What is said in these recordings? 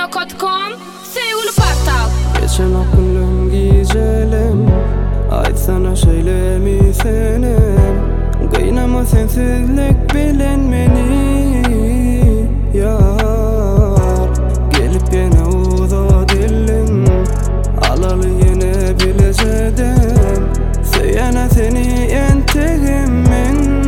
gmail.com Sevgili Portal. Geçen aklım gecelim Aytsana söylemi senem Kıynama sensizlik bilen beni Yar gelip yine uza dilin Alalı yine bileceğim Söylene seni entegimin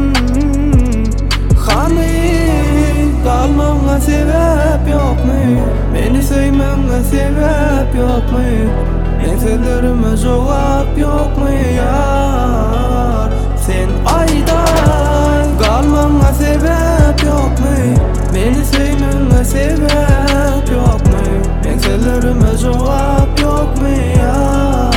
Kalmamga sebep yok mu? Beni sevmemge sebep yok mu? Meselelerime cevap yok mu yar? Sen aydan kalmamga sebep yok mu? Beni sevmemge sebep yok mu? Meselelerime cevap yok mu yar?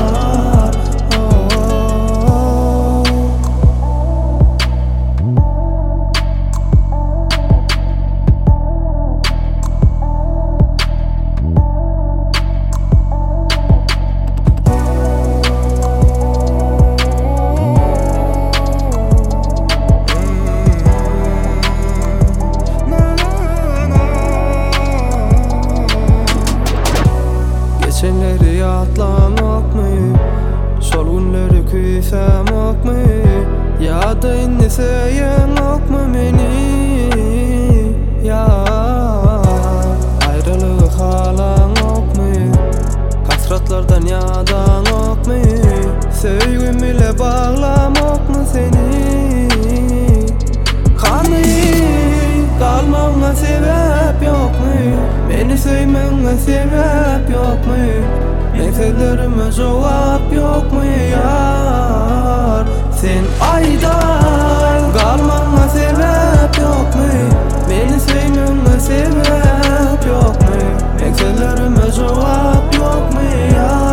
Geçenleri atlamak mı? Sol günleri küysemek mi? Ya da inleseyen ok mu beni? Ya ayrılık halan ok mu? Kasratlardan yadan ok mu? Sevgim ile bağlamak mı seni? Kalmamga sebep yok mu? Beni sevmemge sebep yok mu? Meselelerime cevap yok mu yar? Sen aydan kalmamga sebep yok mu? Beni sevmemge sebep yok mu? Meselelerime cevap yok mu yar?